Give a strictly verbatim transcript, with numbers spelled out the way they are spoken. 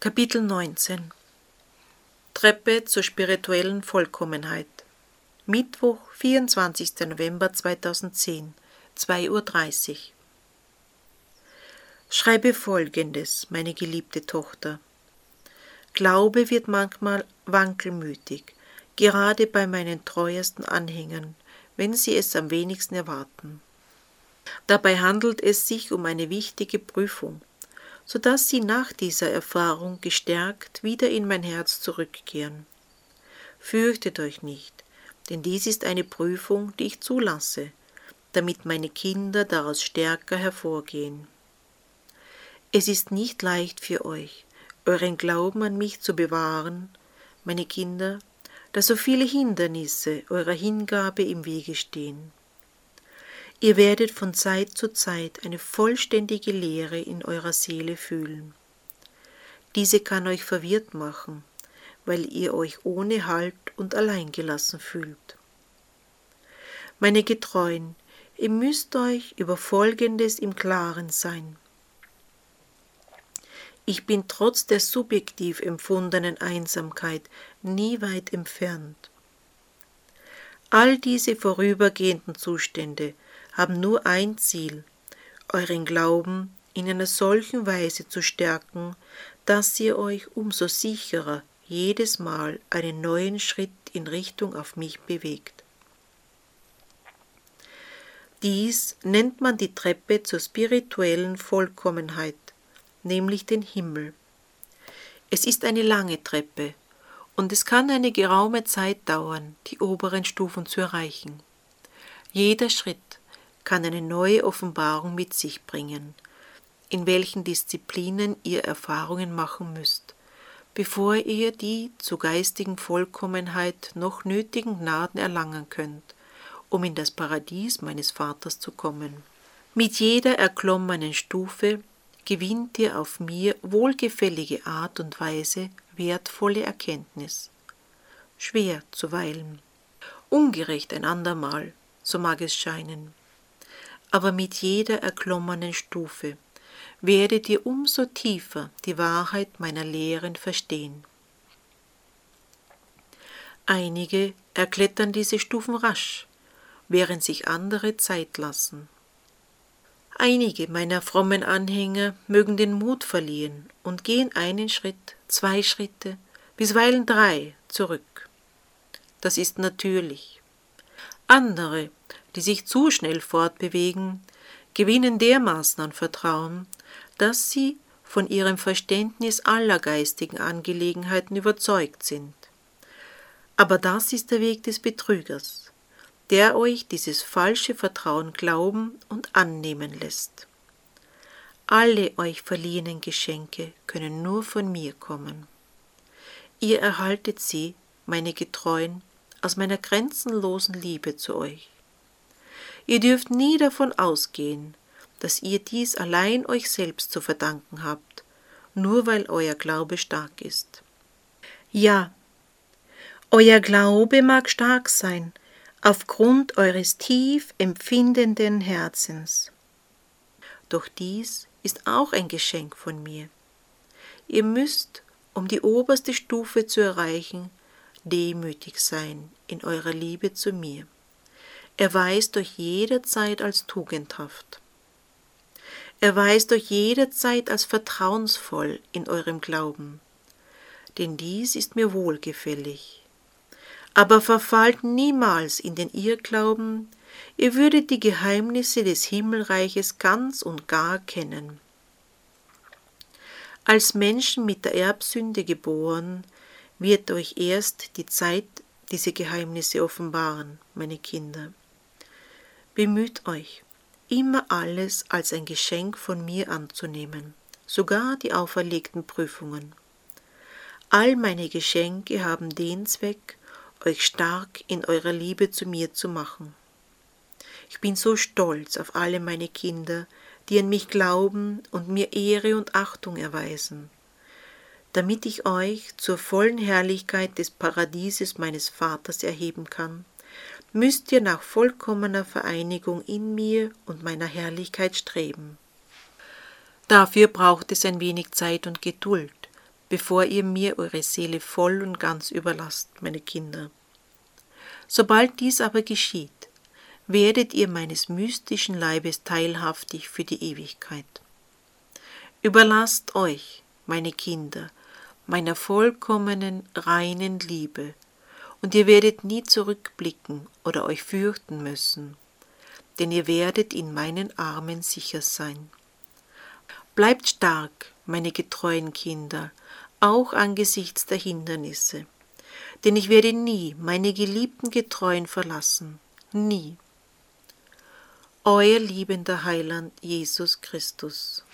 Kapitel neunzehn Treppe zur spirituellen Vollkommenheit. Mittwoch, vierundzwanzigster November zweitausendzehn, zwei Uhr dreißig. Schreibe Folgendes, meine geliebte Tochter. Glaube wird manchmal wankelmütig, gerade bei meinen treuesten Anhängern, wenn sie es am wenigsten erwarten. Dabei handelt es sich um eine wichtige Prüfung, sodass sie nach dieser Erfahrung gestärkt wieder in mein Herz zurückkehren. Fürchtet euch nicht, denn dies ist eine Prüfung, die ich zulasse, damit meine Kinder daraus stärker hervorgehen. Es ist nicht leicht für euch, euren Glauben an mich zu bewahren, meine Kinder, da so viele Hindernisse eurer Hingabe im Wege stehen. Ihr werdet von Zeit zu Zeit eine vollständige Leere in eurer Seele fühlen. Diese kann euch verwirrt machen, weil ihr euch ohne Halt und alleingelassen fühlt. Meine Getreuen, ihr müsst euch über Folgendes im Klaren sein. Ich bin trotz der subjektiv empfundenen Einsamkeit nie weit entfernt. All diese vorübergehenden Zustände haben nur ein Ziel, euren Glauben in einer solchen Weise zu stärken, dass ihr euch umso sicherer jedes Mal einen neuen Schritt in Richtung auf mich bewegt. Dies nennt man die Treppe zur spirituellen Vollkommenheit, nämlich den Himmel. Es ist eine lange Treppe und es kann eine geraume Zeit dauern, die oberen Stufen zu erreichen. Jeder Schritt kann eine neue Offenbarung mit sich bringen, in welchen Disziplinen ihr Erfahrungen machen müsst, bevor ihr die zur geistigen Vollkommenheit noch nötigen Gnaden erlangen könnt, um in das Paradies meines Vaters zu kommen. Mit jeder erklommenen Stufe gewinnt ihr auf mir wohlgefällige Art und Weise wertvolle Erkenntnis. Schwer zuweilen, ungerecht ein andermal, so mag es scheinen. Aber mit jeder erklommenen Stufe werdet ihr umso tiefer die Wahrheit meiner Lehren verstehen. Einige erklettern diese Stufen rasch, während sich andere Zeit lassen. Einige meiner frommen Anhänger mögen den Mut verlieren und gehen einen Schritt, zwei Schritte, bisweilen drei zurück. Das ist natürlich. Andere, die sich zu schnell fortbewegen, gewinnen dermaßen an Vertrauen, dass sie von ihrem Verständnis aller geistigen Angelegenheiten überzeugt sind. Aber das ist der Weg des Betrügers, der euch dieses falsche Vertrauen glauben und annehmen lässt. Alle euch verliehenen Geschenke können nur von mir kommen. Ihr erhaltet sie, meine Getreuen, aus meiner grenzenlosen Liebe zu euch. Ihr dürft nie davon ausgehen, dass ihr dies allein euch selbst zu verdanken habt, nur weil euer Glaube stark ist. Ja, euer Glaube mag stark sein, aufgrund eures tief empfindenden Herzens. Doch dies ist auch ein Geschenk von mir. Ihr müsst, um die oberste Stufe zu erreichen, demütig sein in eurer Liebe zu mir. Erweist euch jederzeit als tugendhaft. Erweist euch jederzeit als vertrauensvoll in eurem Glauben, denn dies ist mir wohlgefällig. Aber verfallt niemals in den Irrglauben, ihr würdet die Geheimnisse des Himmelreiches ganz und gar kennen. Als Menschen mit der Erbsünde geboren, wird euch erst die Zeit diese Geheimnisse offenbaren, meine Kinder. Bemüht euch, immer alles als ein Geschenk von mir anzunehmen, sogar die auferlegten Prüfungen. All meine Geschenke haben den Zweck, euch stark in eurer Liebe zu mir zu machen. Ich bin so stolz auf alle meine Kinder, die an mich glauben und mir Ehre und Achtung erweisen. Damit ich euch zur vollen Herrlichkeit des Paradieses meines Vaters erheben kann, müsst ihr nach vollkommener Vereinigung in mir und meiner Herrlichkeit streben. Dafür braucht es ein wenig Zeit und Geduld, bevor ihr mir eure Seele voll und ganz überlasst, meine Kinder. Sobald dies aber geschieht, werdet ihr meines mystischen Leibes teilhaftig für die Ewigkeit. Überlasst euch, meine Kinder, meiner vollkommenen, reinen Liebe, und ihr werdet nie zurückblicken oder euch fürchten müssen, denn ihr werdet in meinen Armen sicher sein. Bleibt stark, meine getreuen Kinder, auch angesichts der Hindernisse, denn ich werde nie meine geliebten Getreuen verlassen, nie. Euer liebender Heiland Jesus Christus.